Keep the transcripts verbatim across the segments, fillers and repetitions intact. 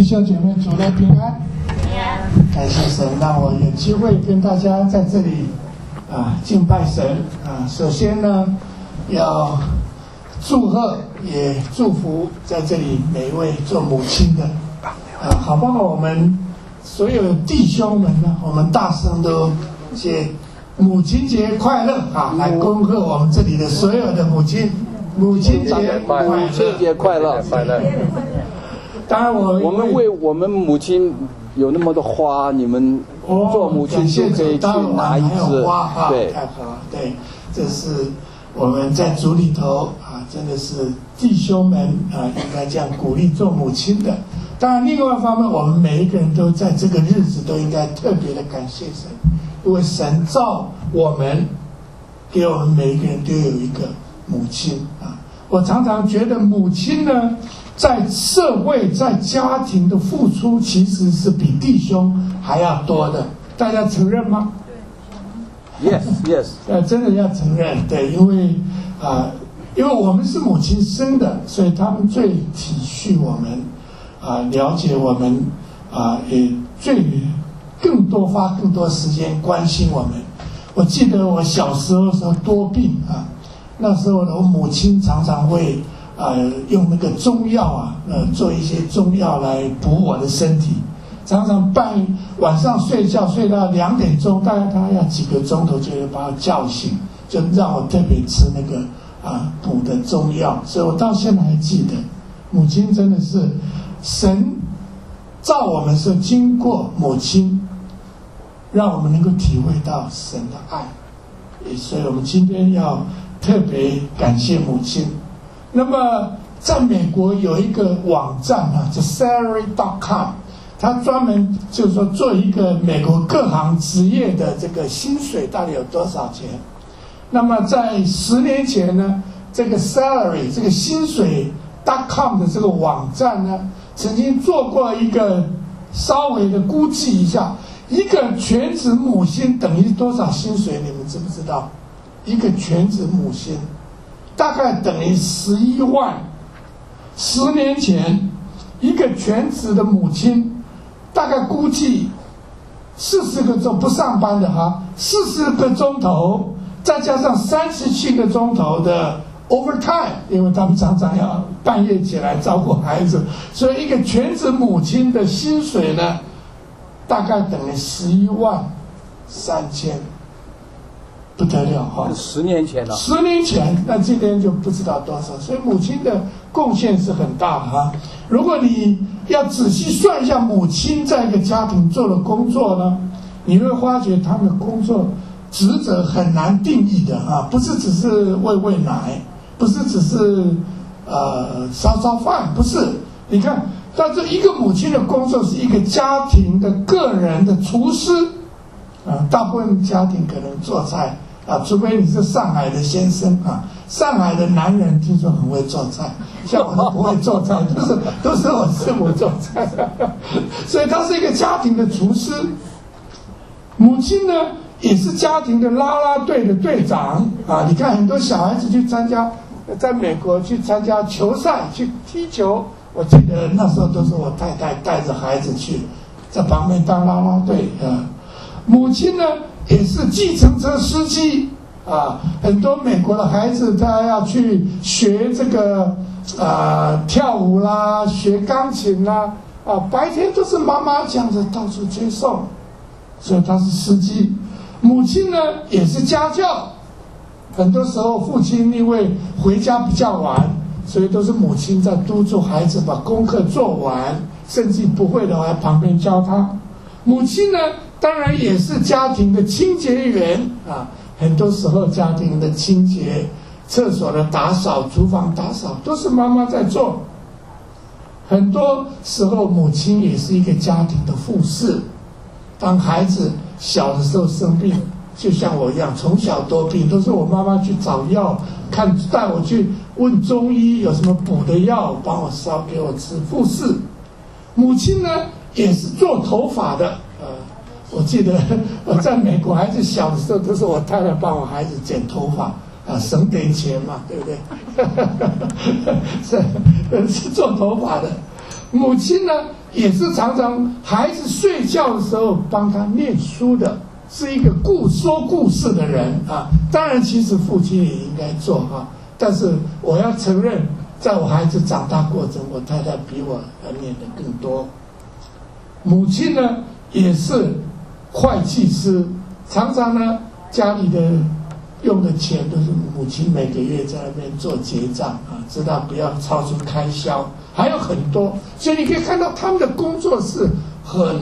弟兄姐妹，主内平安。感谢神，让我有机会跟大家在这里啊敬拜神啊。首先呢，要祝贺也祝福在这里每一位做母亲的啊，好不好？我们所有弟兄们呢，我们大声都写母亲节快乐啊，来恭贺我们这里的所有的母亲。母亲节快乐！ 母亲节快乐！快乐！ 当然我， 我们为我们母亲有那么多花，你们做母亲就可以去拿一支。对， 太好了，对，这是我们在主里头啊，真的是弟兄们啊，应该这样鼓励做母亲的。当然，另外一方面，我们每一个人都在这个日子都应该特别的感谢神，因为神造我们，给我们每一个人都有一个母亲啊。我常常觉得母亲呢，在社会、在家庭的付出其实是比弟兄还要多的，大家承认吗？ 对 ，yes yes， 呃，真的要承认，对，因为啊、呃，因为我们是母亲生的，所以他们最体恤我们，啊、呃，了解我们，啊、呃，也最更多花更多时间关心我们。我记得我小时候的时候多病啊。那时候我母亲常常会呃用那个中药啊，呃做一些中药来补我的身体，常常半晚上睡觉睡到两点钟，大概他要几个钟头就会把我叫醒，就让我特别吃那个啊补的中药，所以我到现在还记得，母亲真的是神造我们是经过母亲，让我们能够体会到神的爱，所以我们今天要特别感谢母亲。那么在美国有一个网站啊，叫 salary dot com， 它专门就是说做一个美国各行职业的这个薪水到底有多少钱。那么在十年前呢，这个 salary 这个薪水 dot com 的这个网站呢，曾经做过一个稍微的估计一下，一个全职母亲等于多少薪水？你们知不知道？一个全职母亲大概等于十一万。十年前，一个全职的母亲大概估计四十个钟不上班的哈，四十个钟头，再加上三十七个钟头的 overtime， 因为他们常常要半夜起来照顾孩子，所以一个全职母亲的薪水呢，大概等于十一万三千。不得了哈！ 十年前了， 十年前，那今天就不知道多少。所以母亲的贡献是很大的哈。如果你要仔细算一下母亲在一个家庭做的工作呢，你会发觉他们的工作职责很难定义的啊，不是只是喂喂奶，不是只是呃烧烧饭，不是。你看，但这一个母亲的工作是一个家庭的个人的厨师。啊，大部分家庭可能做菜啊，除非你是上海的先生啊。上海的男人听说很会做菜，像我都不会做菜，都是都是我师母做菜。所以他是一个家庭的厨师。母亲呢，也是家庭的啦啦队的队长啊。你看很多小孩子去参加，在美国去参加球赛去踢球，我记得那时候都是我太太带着孩子去，在旁边当啦啦队啊。母亲呢，也是计程车司机啊。很多美国的孩子他要去学这个啊、呃、跳舞啦，学钢琴啦啊，白天都是妈妈这样子到处接送，所以他是司机。母亲呢，也是家教，很多时候父亲因为回家比较晚，所以都是母亲在督促孩子把功课做完，甚至不会的话旁边教他。母亲呢，当然也是家庭的清洁员啊，很多时候家庭的清洁、厕所的打扫、厨房打扫都是妈妈在做。很多时候母亲也是一个家庭的护士。当孩子小的时候生病，就像我一样，从小多病，都是我妈妈去找药，看带我去问中医有什么补的药，帮我烧给我吃。护士。母亲呢，也是做头发的，呃，我记得我在美国孩子小的时候，都是我太太帮我孩子剪头发，啊，省点钱嘛，对不对？是是做头发的。 母亲呢也是常常孩子睡觉的时候帮他念书的，是一个故说故事的人啊。当然，其实父亲也应该做哈，但是我要承认，在我孩子长大过程，我太太比我要念的更多。母亲呢也是会计师，常常呢家里的用的钱都是母亲每个月在那边做结账啊，知道不要超出开销，还有很多，所以你可以看到他们的工作是很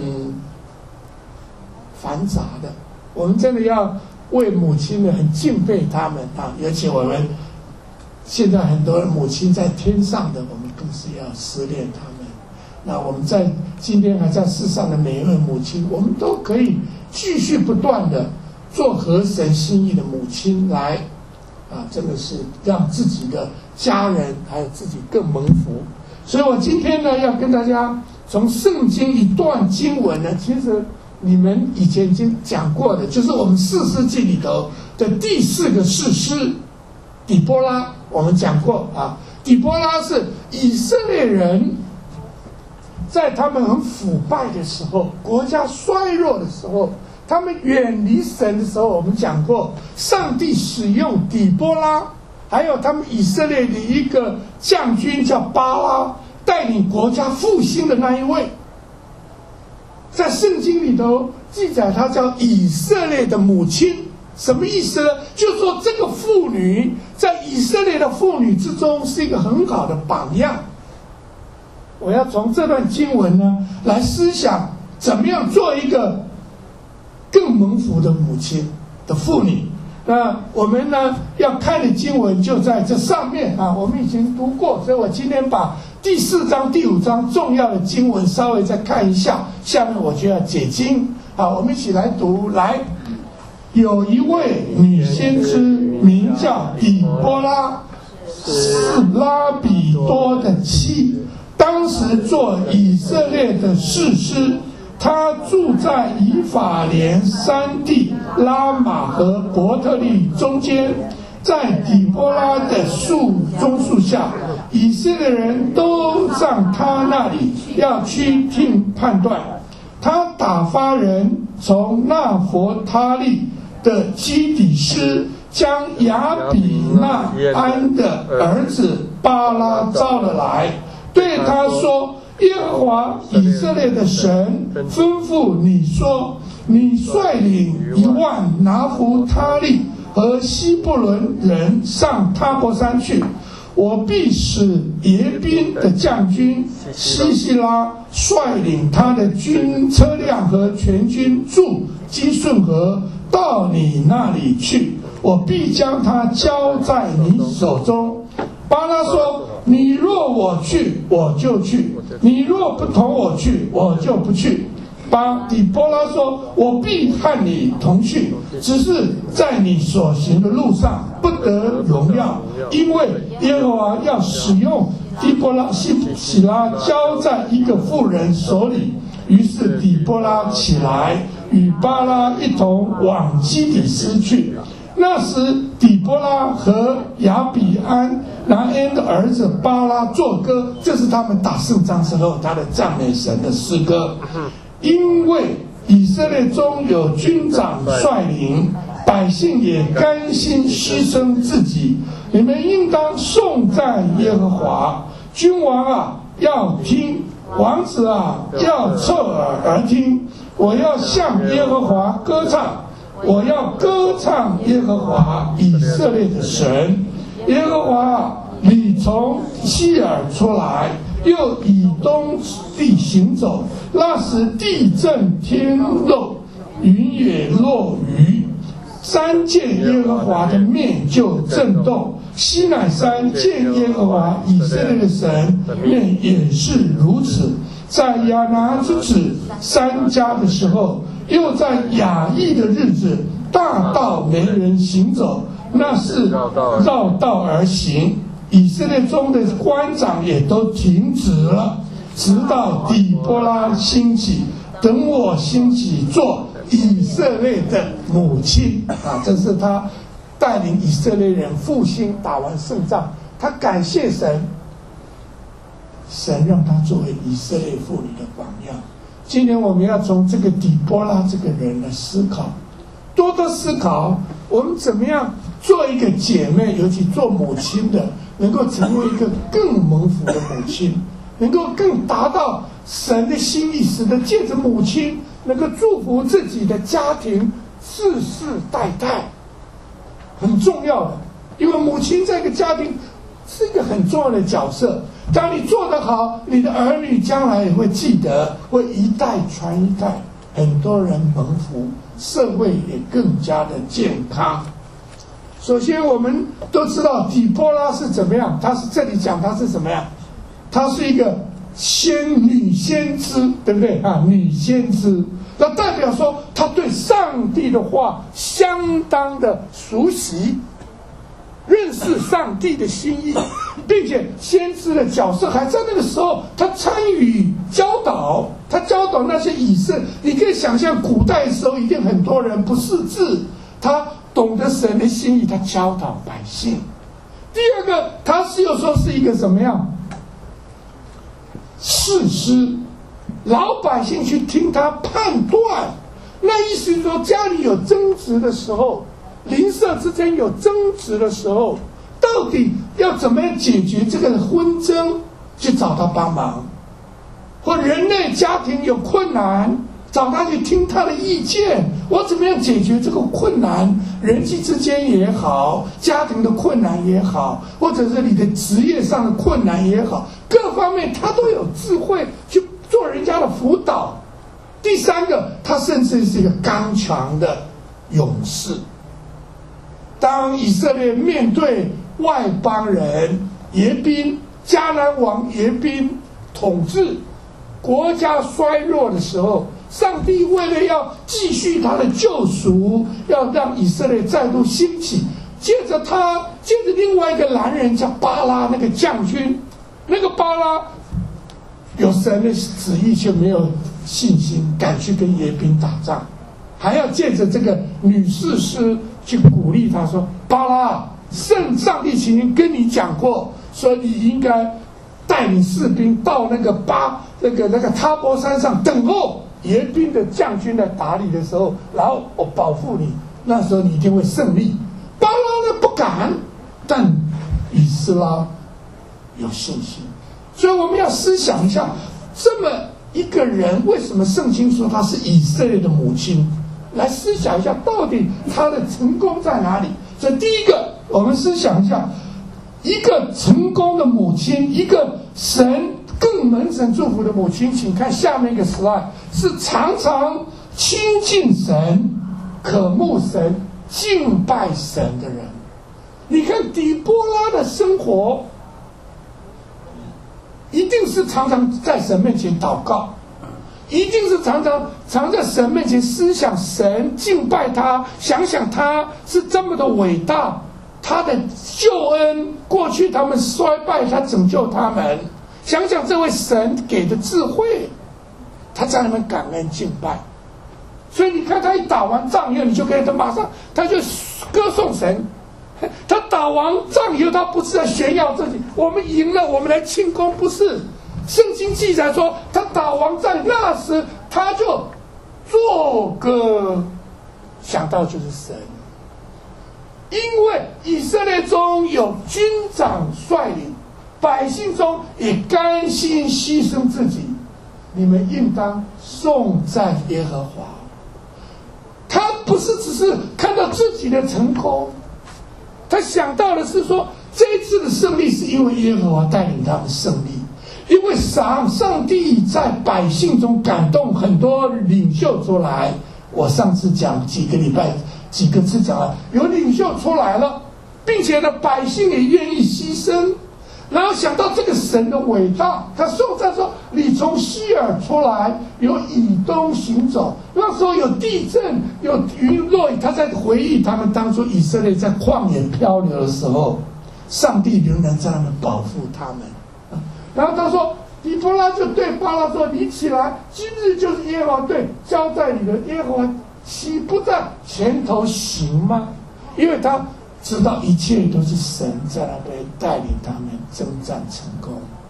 繁杂的。我们真的要为母亲呢很敬佩他们啊，尤其我们现在很多母亲在天上的，我们更是要思念他们。那我们在今天还在世上的每一位母亲，我们都可以继续不断的做合神心意的母亲来啊，真的是让自己的家人还有自己更蒙福。所以我今天呢要跟大家从圣经一段经文呢，其实你们以前已经讲过的，就是我们士师记里头的第四个士师底波拉，我们讲过啊。底波拉是以色列人在他们很腐败的时候，国家衰弱的时候，他们远离神的时候，我们讲过，上帝使用底波拉，还有他们以色列的一个将军叫巴拉，带领国家复兴的那一位，在圣经里头记载他叫以色列的母亲。什么意思呢？就是说这个妇女在以色列的妇女之中是一个很好的榜样。我要从这段经文呢来思想怎么样做一个更蒙福的母亲的妇女。那我们呢要看的经文就在这上面啊，我们已经读过，所以我今天把第四章第五章重要的经文稍微再看一下，下面我就要解经。好，我们一起来读。来，有一位女先知名叫底波拉，是拉比多的妻，当时做以色列的士师，他住在以法莲山地拉玛和伯特利中间，在底波拉的树棕树下，以色列人都上他那里要去听判断。他打发人从那佛他利的基底斯将亚比纳安的儿子巴拉招了来，对他说，耶和华以色列的神吩咐你说，你率领一万拿弗他利和希伯伦人上他伯山去，我必使耶宾的将军西西拉率领他的军车辆和全军驻基顺河到你那里去，我必将他交在你手中。巴拉说，你若我去，我就去；你若不同我去，我就不去。巴底波拉说，我必和你同去，只是在你所行的路上不得荣耀，因为耶和华要使用底波拉西西拉交在一个妇人手里。于是底波拉起来，与巴拉一同往基底斯去。那时底波拉和亚比安拿恩的儿子巴拉作歌，这是他们打胜仗之后他的赞美神的诗歌。因为以色列中有军长率领，百姓也甘心牺牲自己，你们应当颂赞耶和华。君王啊，要听；王子啊，要侧耳而听。我要向耶和华歌唱，我要歌唱耶和华以色列的神。耶和华，你从西尔出来，又以东地行走，那时地震天漏，云也落雨，山见耶和华的面就震动，西乃山见耶和华以色列的神面也是如此。在亚拿之子三家的时候，又在雅亿的日子，大道没人行走，那是绕道而行，以色列中的官长也都停止了，直到底波拉兴起，等我兴起做以色列的母亲啊！这是他带领以色列人复兴，打完胜仗，他感谢神， 神让他作为以色列妇女的榜样。今年我们要从这个底波拉这个人来思考，多多思考我们怎么样做一个姐妹，尤其做母亲的，能够成为一个更蒙福的母亲，能够更达到神的心意，使得借着母亲能够祝福自己的家庭世世代代，很重要的。因为母亲在一个家庭是一个很重要的角色，当你做得好，你的儿女将来也会记得，会一代传一代，很多人蒙福，社会也更加的健康。首先我们都知道底波拉是怎么样，他是这里讲他是怎么样，他是一个仙女先知，对不对啊？女先知，那代表说他对上帝的话相当的熟悉，认识上帝的心意，并且先知的角色还在那个时候，他参与教导，他教导那些以色列。你可以想象古代的时候一定很多人不识字，他懂得神的心意，他教导百姓。第二个，他是有时候是一个怎么样士师，老百姓去听他判断，那意思是说家里有争执的时候，邻舍之间有争执的时候，到底要怎么样解决这个纷争，去找他帮忙；或人类家庭有困难，找他去听他的意见，我怎么样解决这个困难？人际之间也好，家庭的困难也好，或者是你的职业上的困难也好，各方面他都有智慧去做人家的辅导。第三个，他甚至是一个刚强的勇士。当以色列面对外邦人耶宾，迦南王耶宾统治，国家衰弱的时候，上帝为了要继续他的救赎，要让以色列再度兴起，借着他，借着另外一个男人叫巴拉，那个将军，那个巴拉有神的旨意却没有信心，敢去跟耶宾打仗，还要借着这个女士师去鼓励他说：巴拉，圣上帝曾经跟你讲过，说你应该带领士兵到那个巴那个那个塔波山上等候耶宾的将军来打你的时候，然后我保护你，那时候你一定会胜利。巴拉呢不敢，但以斯拉有信心。所以我们要思想一下，这么一个人为什么圣经说他是以色列的母亲，来思想一下到底他的成功在哪里。所以第一个，我们思想一下，一个成功的母亲，一个神更蒙神祝福的母亲，请看下面一个 slide， 是常常亲近神、渴慕神、敬拜神的人。你看底波拉的生活，一定是常常在神面前祷告，一定是常常常在神面前思想神，敬拜他，想想他是这么的伟大，他的救恩，过去他们衰败，他拯救他们，想想这位神给的智慧，他在那边感恩敬拜。所以你看他一打完仗以后，你就可以他马上他就歌颂神。他打完仗以后，他不是在炫耀自己，我们赢了，我们来庆功，不是。圣经记载说，他打完仗那时，他就作歌，想到就是神。因为以色列中有军长率领，百姓中也甘心牺牲自己，你们应当颂赞耶和华。他不是只是看到自己的成功，他想到的是说，这一次的胜利是因为耶和华带领他们胜利，因为上上帝在百姓中感动很多领袖出来。我上次讲几个礼拜几个次讲了，有领袖出来了，并且呢，百姓也愿意牺牲。然后想到这个神的伟大，他颂赞说：“你从西尔出来，有以东行走。”那时候有地震，有云落雨。他在回忆他们当初以色列在旷野漂流的时候，上帝仍然在那边保护他们。然后他说，底波拉就对巴拉说：“你起来，今日就是耶和华对交在你的，耶和华岂不在前头行吗？”因为他知道一切都是神在那边带领他们征战成功。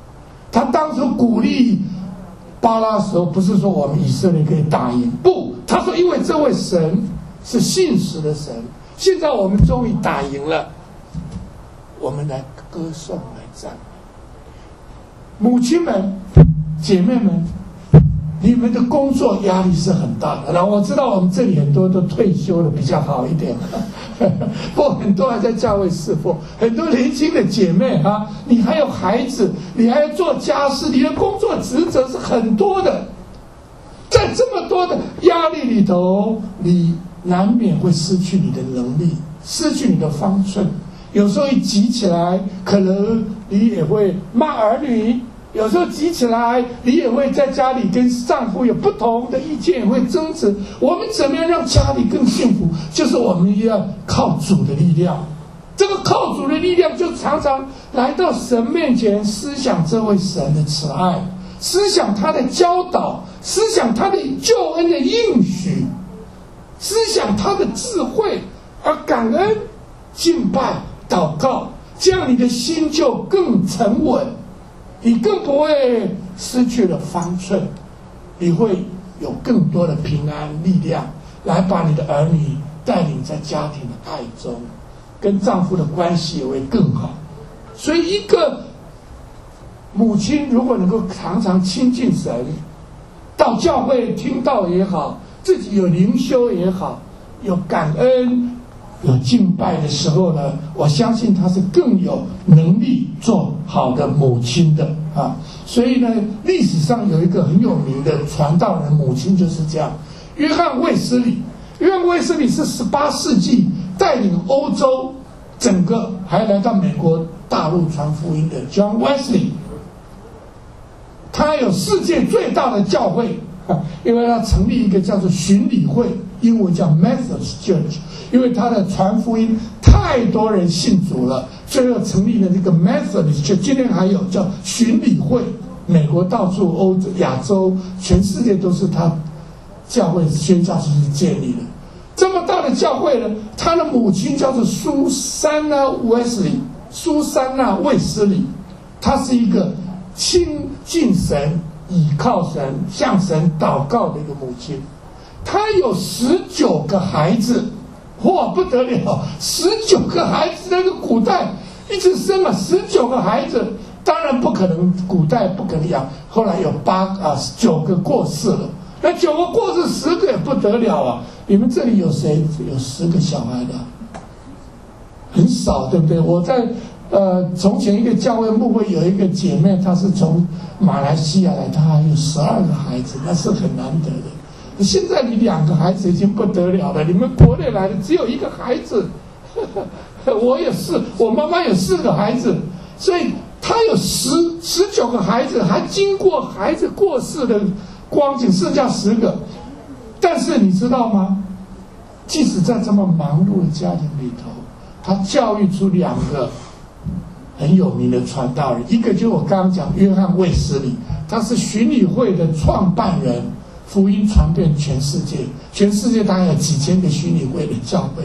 他当时鼓励巴拉的时候，不是说我们以色列可以打赢，不，他说因为这位神是信实的神，现在我们终于打赢了，我们来歌颂，来赞美。母亲们、姐妹们，你们的工作压力是很大的。然后我知道我们这里很多都退休的比较好一点，不过很多还在教会侍奉，很多年轻的姐妹啊，你还有孩子，你还要做家事，你的工作职责是很多的。在这么多的压力里头，你难免会失去你的能力，失去你的方寸。有时候一急起来，可能你也会骂儿女。有时候急起来，你也会在家里跟丈夫有不同的意见，也会争执。我们怎么样让家里更幸福？就是我们要靠主的力量。这个靠主的力量，就常常来到神面前，思想这位神的慈爱，思想他的教导，思想他的救恩的应许，思想他的智慧，而感恩、敬拜、祷告，这样你的心就更沉稳。你更不会失去了方寸，你会有更多的平安力量，来把你的儿女带领在家庭的爱中，跟丈夫的关系也会更好。所以一个母亲如果能够常常亲近神，到教会听道也好，自己有灵修也好，有感恩有敬拜的时候呢，我相信她是更有能力做好的母亲的啊。所以呢，历史上有一个很有名的传道人母亲就是这样，约翰卫斯理。约翰卫斯理是十八世纪带领欧洲整个还来到美国大陆传福音的 John Wesley。他有世界最大的教会，因为他成立一个叫做巡礼会，英文叫 Methodist Church， 因为他的传福音太多人信主了，最后成立了这个 Methodist Church， 今天还有叫巡礼会，美国到处欧洲、亚洲、全世界都是他教会宣教士建立的。这么大的教会呢，他的母亲叫做苏珊娜·卫斯理，苏珊娜·卫斯理，她是一个亲近神、倚靠神、向神祷告的一个母亲。她有十九个孩子，哇，不得了！十九个孩子，那个古代一直生了十九个孩子，当然不可能，古代不可能养。后来有八啊九个过世了，那九个过世，十个也不得了啊！你们这里有谁有十个小孩的？很少，对不对？我在呃从前一个教会牧会有一个姐妹，她是从马来西亚来，她还有十二个孩子，那是很难得的。现在你两个孩子已经不得了了，你们国内来的只有一个孩子，呵呵，我也是，我妈妈有四个孩子，所以她有十十九个孩子，还经过孩子过世的光景，剩下十个。但是你知道吗？即使在这么忙碌的家庭里头，她教育出两个很有名的传道人，一个就是我刚刚讲约翰卫斯理，他是巡礼会的创办人。福音传遍全世界，全世界大概有几千个巡礼会的教会。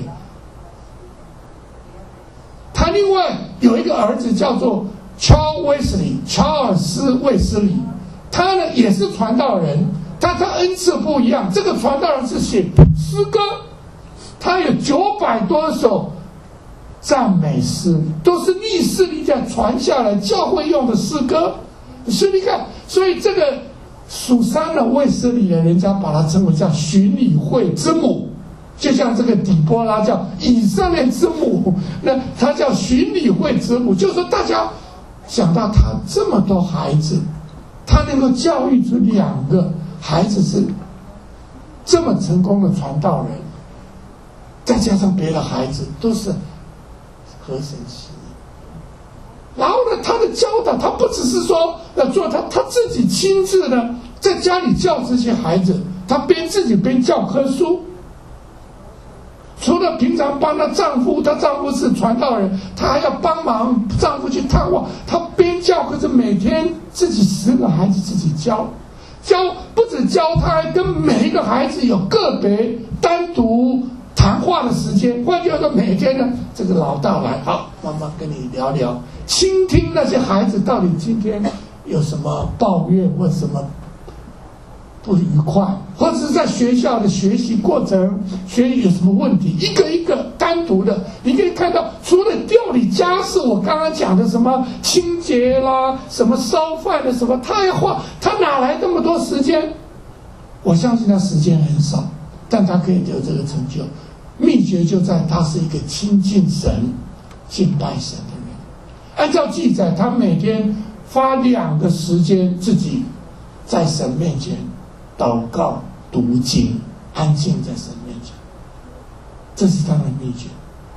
他另外有一个儿子叫做乔威斯理，乔尔斯卫斯理，他呢也是传道人，但他恩赐不一样。这个传道人是写诗歌，他有九百多首赞美诗，都是历世历代传下来教会用的诗歌。所以你看，所以这个苏珊娜·卫斯理的人家把它称为叫巡礼会之母，就像这个底波拉叫以色列之母，那他叫巡礼会之母，就是说大家想到他这么多孩子，他能够教育出两个孩子是这么成功的传道人，再加上别的孩子都是合神心意。然后呢，他的教导，他不只是说要做他，他自己亲自呢在家里教这些孩子，他编自己编教科书。除了平常帮她丈夫，她丈夫是传道人，她还要帮忙丈夫去探望。她编教科书，每天自己十个孩子自己教，教不止教，她还跟每一个孩子有个别单独谈话的时间。换句话说，每天呢，这个老大来，好，妈妈跟你聊聊，倾听那些孩子到底今天有什么抱怨或什么不愉快，或者是在学校的学习过程学习有什么问题，一个一个单独的，你可以看到，除了料理家事，我刚刚讲的什么清洁啦，什么烧饭的什么，他要花，他哪来那么多时间？我相信他时间很少，但他可以有这个成就。秘诀就在他是一个亲近神、敬拜神的人。按照记载，他每天花两个时间自己在神面前祷告、读经，安静在神面前，这是他的秘诀。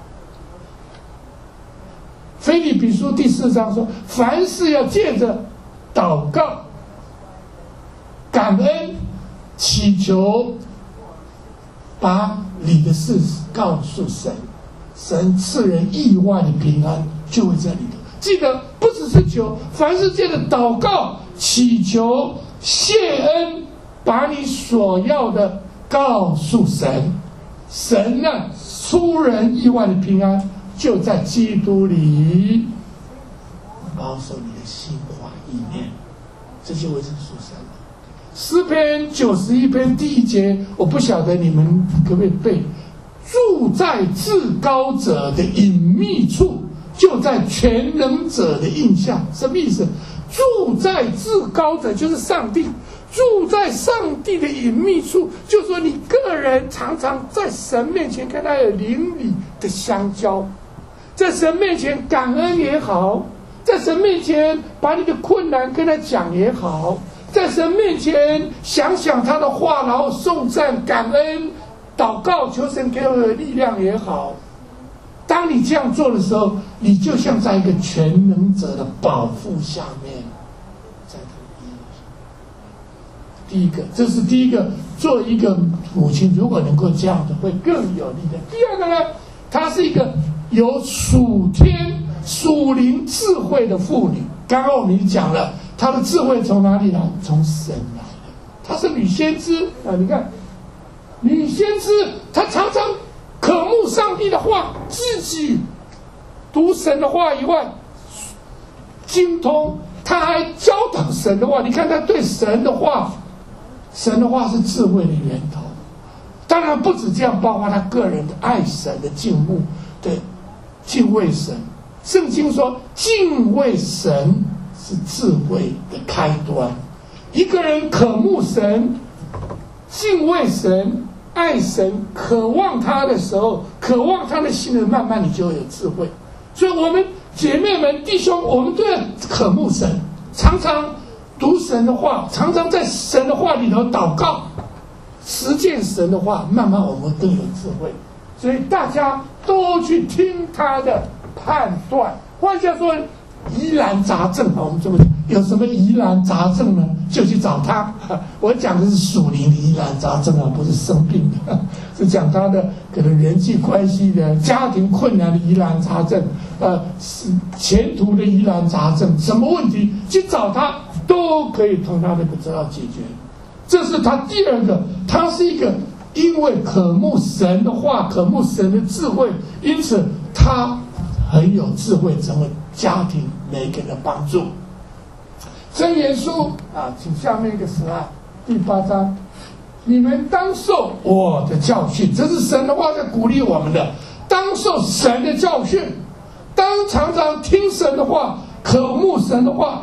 腓立比书第四章说，凡事要借着祷告、感恩、祈求，把你的事告诉神，神赐人意外的平安就会在里头。记得不只是求，凡是借着祷告、祈求、谢恩，把你所要的告诉神，神呢出人意外的平安就在基督里保守你的心怀意念，这些为是属神的。诗篇九十一篇第一节，我不晓得你们可不可以背，住在至高者的隐秘处，就在全能者的印象。什么意思？住在至高者就是上帝，住在上帝的隐秘处，就是说你个人常常在神面前跟他有邻里的相交，在神面前感恩也好，在神面前把你的困难跟他讲也好，在神面前想想他的话，然后颂赞感恩祷告，求神给我的力量也好。当你这样做的时候，你就像在一个全能者的保护下面，在他的庇护下。第一个，这是第一个，做一个母亲如果能够这样的，会更有力的。第二个呢，她是一个有属天属灵智慧的妇女。刚刚我们已经讲了，她的智慧从哪里来？从神来的。她是女先知啊！你看，女先知她常常渴慕上帝的话，自己读神的话以外，精通，他还教导神的话。你看他对神的话，神的话是智慧的源头。当然不止这样，包括他个人的爱神的敬慕的敬畏神。圣经说，敬畏神是智慧的开端。一个人渴慕神、敬畏神、爱神，渴望他的时候，渴望他的心人，慢慢你就有智慧。所以我们姐妹们弟兄，我们都要渴慕神，常常读神的话，常常在神的话里头祷告，实践神的话，慢慢我们更有智慧。所以大家都去听他的判断。换句话说，疑难杂症啊，我们这么讲，有什么疑难杂症呢？就去找他。我讲的是属灵的疑难杂症啊，不是生病的，是讲他的可能人际关系的、家庭困难的疑难杂症，呃，是前途的疑难杂症，什么问题去找他，都可以从他那个得到解决。这是他第二个，他是一个因为渴慕神的话，渴慕神的智慧，因此他很有智慧，成为家庭每个人的帮助。箴言书啊，请下面一个词啊，第八章，你们当受我的教训，这是神的话在鼓励我们的，当受神的教训，当常常听神的话，渴慕神的话。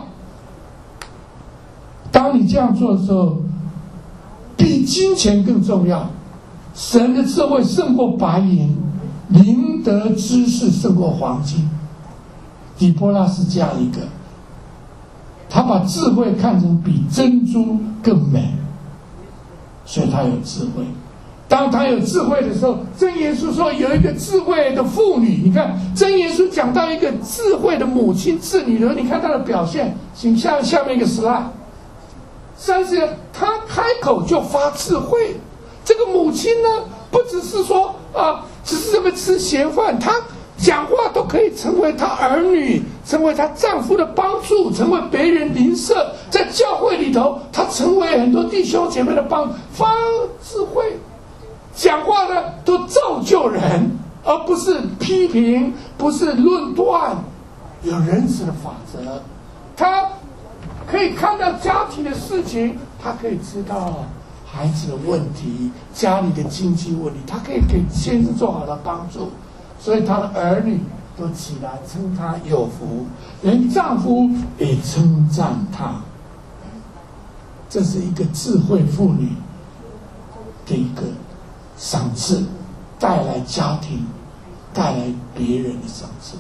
当你这样做的时候，比金钱更重要。神的智慧胜过白银，灵得知识胜过黄金。底波拉是这样一个，他把智慧看成比珍珠更美，所以他有智慧。当他有智慧的时候，箴言书说有一个智慧的妇女，你看箴言书讲到一个智慧的母亲智女的，你看她的表现。请下下面一个 slide， 三十，她开口就发智慧。这个母亲呢，不只是说啊，只是这么吃闲饭，她讲话都可以成为她儿女、成为她丈夫的帮助，成为别人邻舍，在教会里头，她成为很多弟兄姐妹的帮，发智慧，讲话呢都造就人，而不是批评，不是论断，有仁慈的法则。她可以看到家庭的事情，他可以知道孩子的问题、家里的经济问题，他可以给先生做好的帮助，所以他的儿女都起来称他有福，连丈夫也称赞他。这是一个智慧妇女的一个赏赐，带来家庭，带来别人的赏赐。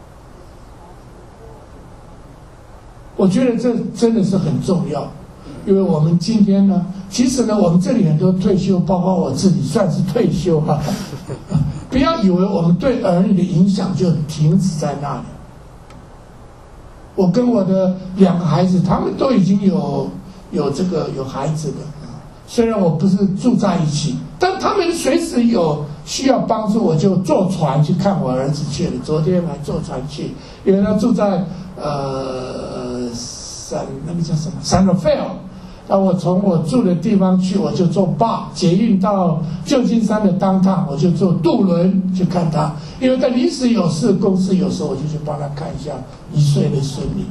我觉得这真的是很重要，因为我们今天呢，其实呢，我们这里很多退休，包括我自己算是退休哈、啊，不要以为我们对儿女的影响就停止在那里。我跟我的两个孩子，他们都已经有有这个有孩子的，虽然我不是住在一起，但他们随时有需要帮助，我就坐船去看我儿子去了。昨天还坐船去，因为他住在呃山那个叫什么San Rafael，那我从我住的地方去，我就坐巴捷运到旧金山的downtown，我就坐渡轮去看他，因为他临时有事，公司有时候我就去帮他看一下一岁的孙女。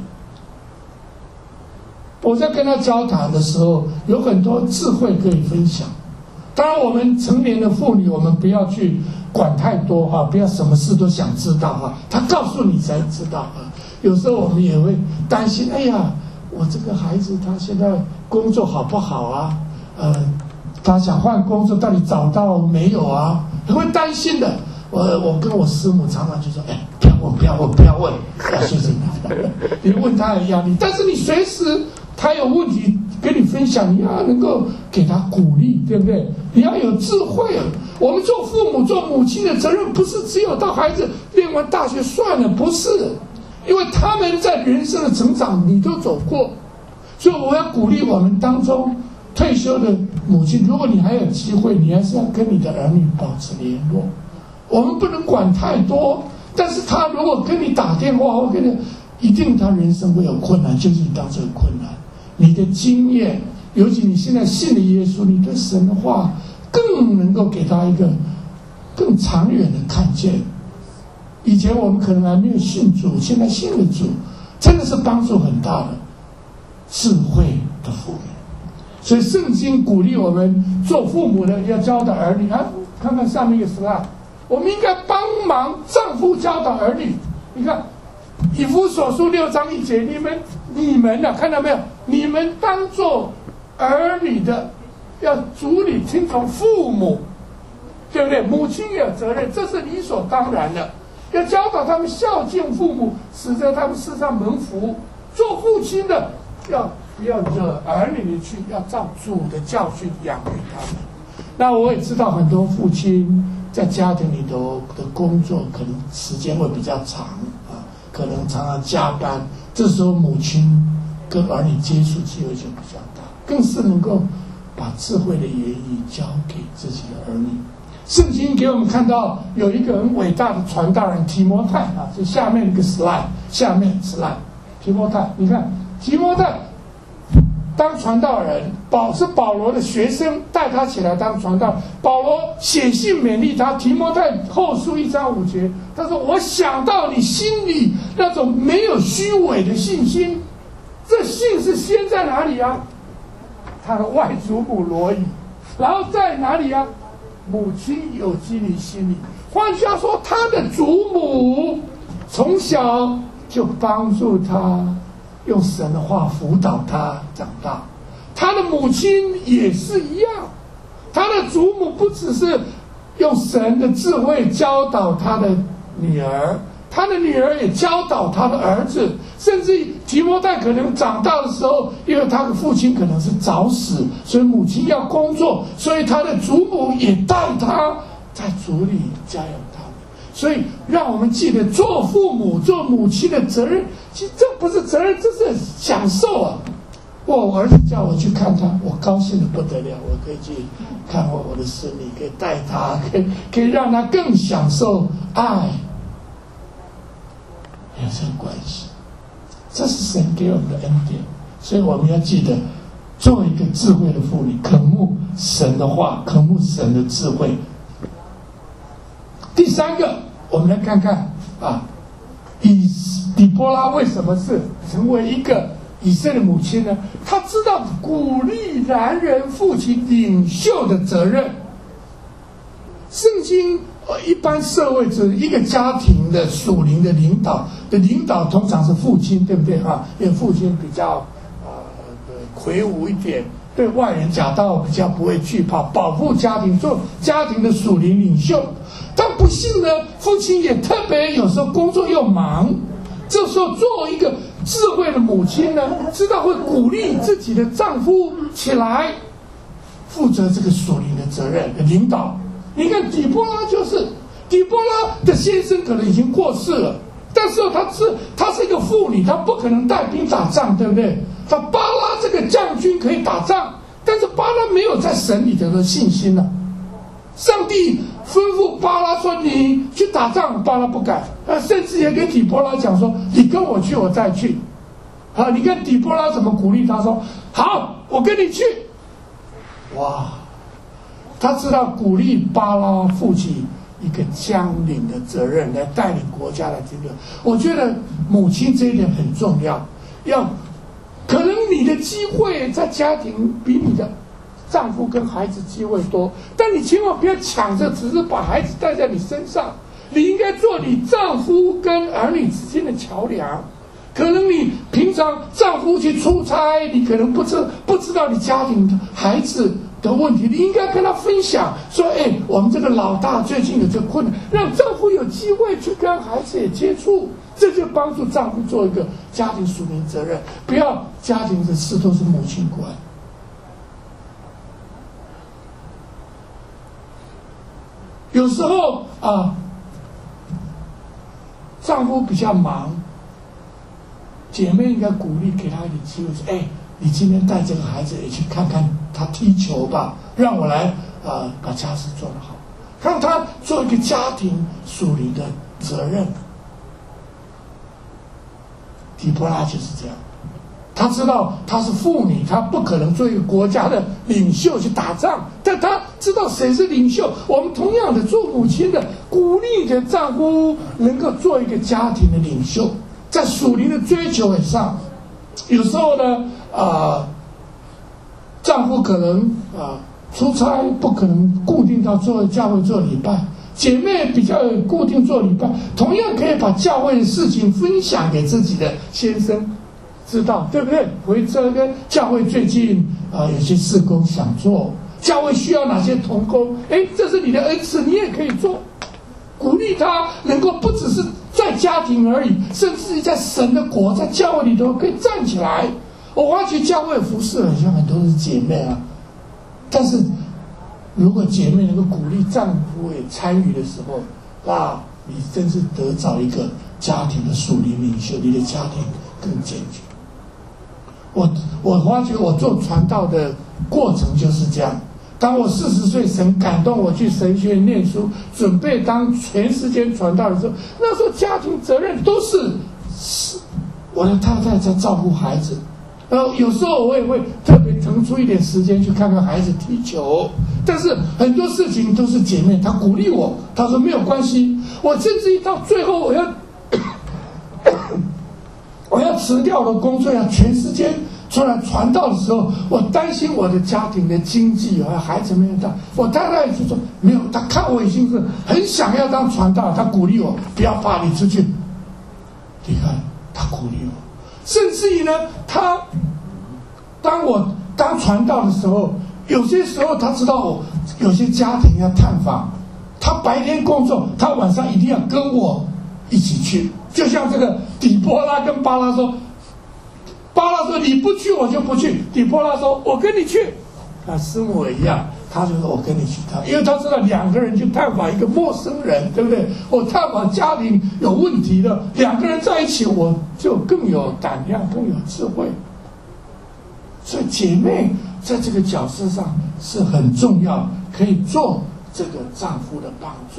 我在跟他交谈的时候，有很多智慧可以分享。当然，我们成年的妇女，我们不要去管太多哈，不要什么事都想知道哈。他告诉你才知道啊。有时候我们也会担心，哎呀，我这个孩子他现在工作好不好啊？呃，他想换工作，到底找到没有啊？会担心的。我我跟我师母常常就说，哎，不要问，不要问，不要问，要休息。你问他有压力，但是你随时。他有问题跟你分享，你要能够给他鼓励，对不对？你要有智慧。我们做父母、做母亲的责任，不是只有到孩子念完大学算了，不是，因为他们在人生的成长你都走过，所以我要鼓励我们当中退休的母亲，如果你还有机会，你还是要跟你的儿女保持联络。我们不能管太多，但是他如果跟你打电话或跟你，一定他人生会有困难，就是你当这个困难。你的经验，尤其你现在信了耶稣，你对神的话更能够给他一个更长远的看见。以前我们可能还没有信主，现在信了主，真的是帮助很大的智慧的妇人。所以圣经鼓励我们做父母的要教导儿女啊，看看上面一个 slide， 我们应该帮忙丈夫教导儿女。你看以弗所书六章一节，你们你们啊，看到没有？你们当做儿女的，要主理听从父母，对不对？母亲也有责任，这是理所当然的。要教导他们孝敬父母，使得他们世上蒙福。做父亲的要不要惹儿女去，要照主的教训养育他们。那我也知道很多父亲在家庭里头的工作可能时间会比较长啊，可能常常加班，这时候母亲跟儿女接触机会就比较大，更是能够把智慧的言语交给自己的儿女。圣经给我们看到有一个很伟大的传道人提摩太啊，就下面一个 slide， 下面 slide， 提摩太，你看提摩太当传道人，保是保罗的学生带他起来当传道。保罗写信勉励他，提摩太后书一章五节，他说：“我想到你心里那种没有虚伪的信心。”这信是先在哪里啊？他的外祖母罗以，然后在哪里啊？母亲有基尼心里。换句话说，他的祖母从小就帮助他，用神的话辅导他长大。他的母亲也是一样，他的祖母不只是用神的智慧教导他的女儿，他的女儿也教导他的儿子，甚至提摩太可能长大的时候，因为他的父亲可能是早死，所以母亲要工作，所以他的祖母也带他在主里教养他们。所以让我们记得做父母做母亲的责任，其实这不是责任，这是享受啊。我儿子叫我去看他，我高兴得不得了，我可以去看我我的孙女，可以带他，可以可以让他更享受爱有这个关系。这是神给我们的恩典，所以我们要记得做一个智慧的妇女，渴慕神的话，渴慕神的智慧。第三个，我们来看看啊，以底波拉为什么是成为一个以色列母亲呢，她知道鼓励男人负起领袖的责任。圣经呃，一般社会是一个家庭的属灵的领导的领导，通常是父亲，对不对哈？因为父亲比较呃魁梧一点，对外人讲道比较不会惧怕，保护家庭，做家庭的属灵领袖。但不幸呢，父亲也特别有时候工作又忙，这时候作为一个智慧的母亲呢，知道会鼓励自己的丈夫起来，负责这个属灵的责任的领导。你看底波拉就是，底波拉的先生可能已经过世了，但是他是他是一个妇女，她不可能带兵打仗，对不对？他巴拉这个将军可以打仗，但是巴拉没有在神里头的信心了。上帝吩咐巴拉说：“你去打仗。”巴拉不敢，啊，甚至也跟底波拉讲说：“你跟我去，我再去。”啊，你看底波拉怎么鼓励他说：“好，我跟你去。”哇！他知道鼓励巴拉负起一个将领的责任，来带领国家来这个。我觉得母亲这一点很重要。要可能你的机会在家庭比你的丈夫跟孩子机会多，但你千万不要抢着只是把孩子带在你身上。你应该做你丈夫跟儿女之间的桥梁。可能你平常丈夫去出差，你可能不知不知道你家庭的孩子的问题，你应该跟他分享说：“哎，我们这个老大最近有这个困难，让丈夫有机会去跟孩子也接触，这就帮助丈夫做一个家庭属灵责任，不要家庭的事都是母亲管。”有时候啊，丈夫比较忙，姐妹应该鼓励给他一点机会，说：“哎，你今天带这个孩子也去看看他踢球吧，让我来啊、呃、把家事做得好，让他做一个家庭属灵的责任。”底波拉就是这样，他知道他是妇女，他不可能做一个国家的领袖去打仗，但他知道谁是领袖。我们同样的做母亲的，鼓励你的丈夫能够做一个家庭的领袖，在属灵的追求上，有时候呢，啊、呃，丈夫可能啊、呃、出差不可能固定到做教会做礼拜，姐妹比较固定做礼拜，同样可以把教会的事情分享给自己的先生知道，对不对？回这跟教会最近啊、呃、有些事工想做，教会需要哪些同工，哎，这是你的恩赐，你也可以做，鼓励他能够不只是在家庭而已，甚至在神的国，在教会里头可以站起来。我发觉教会服侍很像很多是姐妹啊，但是如果姐妹能够鼓励丈夫也参与的时候，那你真是得着一个家庭的属灵领袖，你的家庭更健全。我我发觉我做传道的过程就是这样。当我四十岁，神感动我去神学院念书，准备当全时间传道的时候，那时候家庭责任都是是我的太太在照顾孩子，呃，有时候我也会特别腾出一点时间去看看孩子踢球，但是很多事情都是姐妹她鼓励我，她说没有关系。我甚至于到最后我要我要辞掉我的工作，要全时间出来传道的时候，我担心我的家庭的经济还有孩子没有到，我太太就说没有，她看我已经是很想要当传道，她鼓励我不要怕，你出去。你看她鼓励我，甚至于呢，她当我当传道的时候，有些时候她知道我有些家庭要探访，她白天工作，她晚上一定要跟我一起去。就像这个底波拉跟巴拉说，巴拉说你不去我就不去，底波拉说我跟你去，啊，师母也一样，他就说我跟你去探，因为他知道两个人去探访一个陌生人，对不对？我探访家庭有问题的，两个人在一起，我就更有胆量，更有智慧。所以姐妹在这个角色上是很重要，可以做这个丈夫的帮助。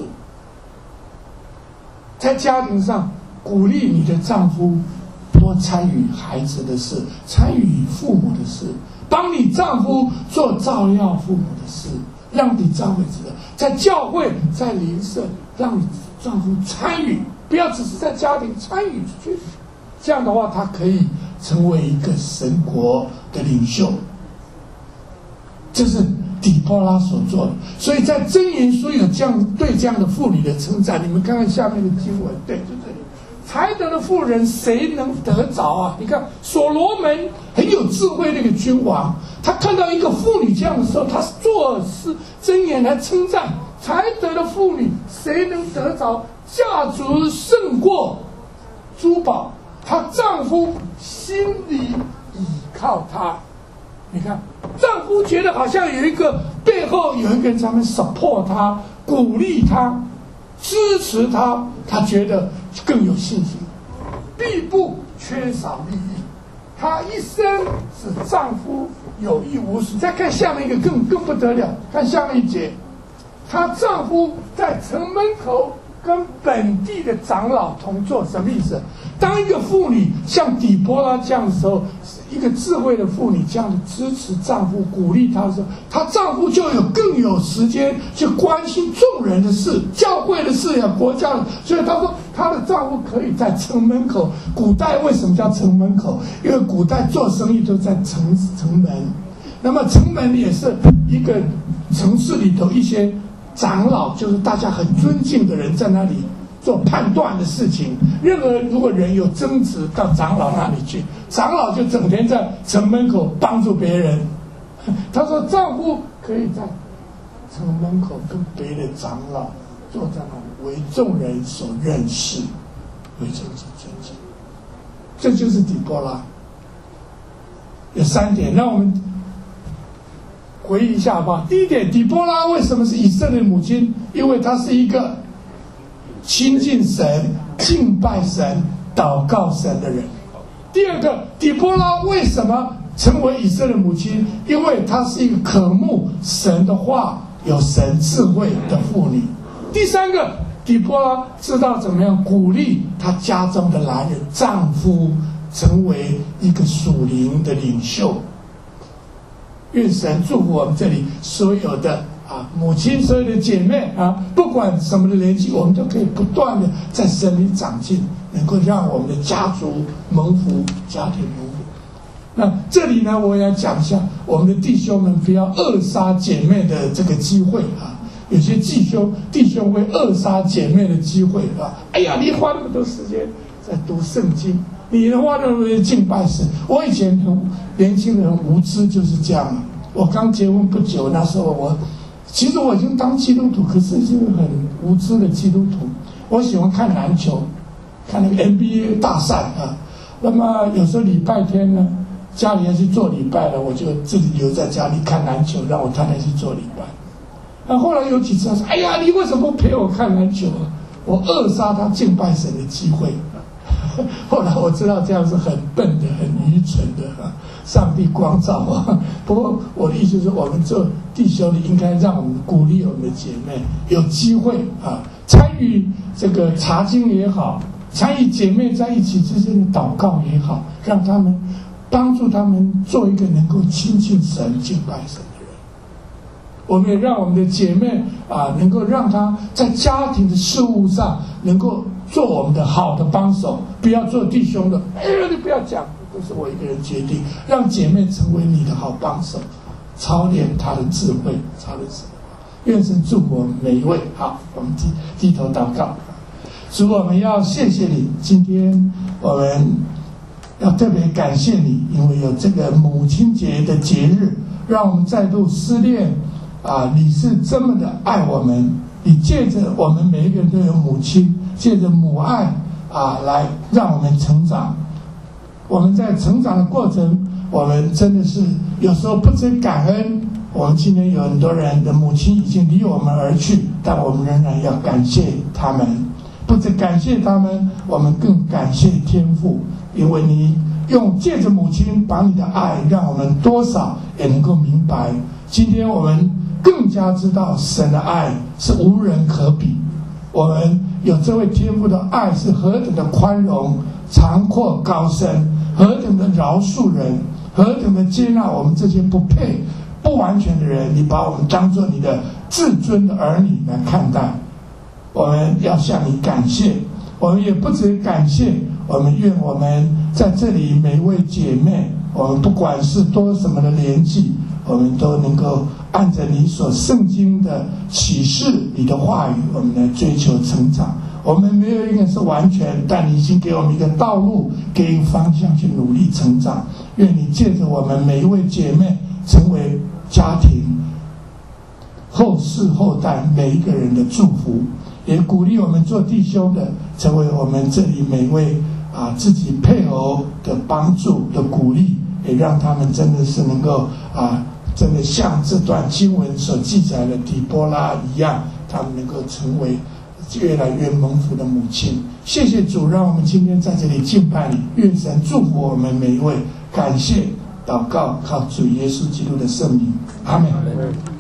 在家庭上鼓励你的丈夫多参与孩子的事，参与父母的事，帮你丈夫做照料父母的事，让你丈夫知道，在教会在邻舍，让你丈夫参与，不要只是在家庭参与出去。这样的话他可以成为一个神国的领袖。这是底波拉所做的。所以在箴言书有这样对这样的妇女的称赞。你们看看下面的经文，对，就这里。才德的妇人谁能得着啊？你看所罗门很有智慧的一个君王，他看到一个妇女这样的时候，他作诗箴言来称赞才德的妇女谁能得着？价值胜过珠宝，她丈夫心里倚靠她。你看，丈夫觉得好像有一个背后有一个人在那 support 他，鼓励他，支持他，他觉得更有信心，必不缺少利益。她一生使丈夫有益无损。再看下面一个更更不得了，看下面一节，她丈夫在城门口跟本地的长老同坐。什么意思？当一个妇女像底波拉这样的时候，一个智慧的妇女这样的支持丈夫、鼓励他的时候，她丈夫就有更有时间去关心众人的事、教会的事呀、国家的。所以她说，她的丈夫可以在城门口。古代为什么叫城门口？因为古代做生意都在城城门，那么城门也是一个城市里头一些长老，就是大家很尊敬的人在那里做判断的事情。任何如果人有争执，到长老那里去，长老就整天在城门口帮助别人。他说，丈夫可以在城门口跟别的长老坐在那里，为众人所认识，为众人所尊敬。这就是底波拉。有三点，让我们回忆一下吧。第一点，底波拉为什么是以色列母亲？因为她是一个亲近神、敬拜神、祷告神的人。第二个，底波拉为什么成为以色列母亲？因为她是一个渴慕神的话、有神智慧的妇女。第三个，底波拉知道怎么样鼓励她家中的男人、丈夫成为一个属灵的领袖。愿神祝福我们这里所有的啊母亲，所有的姐妹啊，不管什么的年纪，我们都可以不断的在神里长进，能够让我们的家族蒙福，家庭蒙福。那这里呢，我也要讲一下我们的弟兄们不要扼杀姐妹的这个机会啊。有些弟兄弟兄会扼杀姐妹的机会啊！哎呀，你花那么多时间在读圣经，你花那么多敬拜神。我以前很年轻人很无知，就是这样。我刚结婚不久，那时候我其实我已经当基督徒，可是是很无知的基督徒。我喜欢看篮球，看那个 N B A 大赛啊。那么有时候礼拜天呢，家里要去做礼拜了，我就自己留在家里看篮球，让我太太去做礼拜。那后来有几次他说：“哎呀，你为什么不陪我看篮球啊？”我扼杀他敬拜神的机会。后来我知道这样是很笨的、很愚蠢的啊！上帝光照我。不过我的意思是我们做弟兄的应该让我们鼓励我们的姐妹有机会啊，参与这个查经也好，参与姐妹在一起之间的祷告也好，让他们帮助他们做一个能够亲近神、敬拜神的人。我们也让我们的姐妹啊，能够让她在家庭的事务上能够做我们的好的帮手，不要做弟兄的。哎呀，你不要讲，都是我一个人决定。让姐妹成为你的好帮手，操练她的智慧，操练神。愿神祝福我们每一位。好，我们低低头祷告。主，我们要谢谢你，今天我们要特别感谢你，因为有这个母亲节的节日，让我们再度思念啊，你是这么的爱我们。你借着我们每一个人都有母亲，借着母爱啊，来让我们成长。我们在成长的过程，我们真的是有时候不知感恩。我们今天有很多人的母亲已经离我们而去，但我们仍然要感谢他们。不只感谢他们，我们更感谢天父，因为你用借着母亲把你的爱，让我们多少也能够明白。今天我们更加知道神的爱是无人可比。我们有这位天父的爱是何等的宽容、长阔、高深，何等的饶恕人，何等的接纳我们这些不配、不完全的人。你把我们当作你的至尊的儿女来看待。我们要向你感谢，我们也不只感谢， 我们愿我们在这里每位姐妹，我们不管是多什么的年纪，我们都能够按着你所圣经的启示，你的话语，我们来追求成长。我们没有一个人是完全，但你已经给我们一个道路，给一个方向去努力成长。愿你借着我们每一位姐妹，成为家庭后世后代每一个人的祝福，也鼓励我们做弟兄的，成为我们这里每位啊自己配偶的帮助的鼓励，也让他们真的是能够啊，真的像这段经文所记载的底波拉一样，他们能够成为越来越蒙福的母亲。谢谢主，让我们今天在这里敬拜你，愿神祝福我们每一位。感谢祷告，靠主耶稣基督的圣名，阿们。